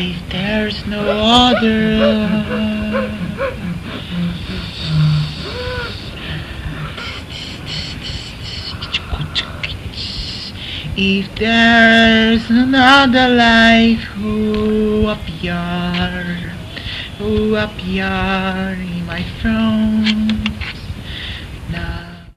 If there's no other, if there's another life who appear in my throne.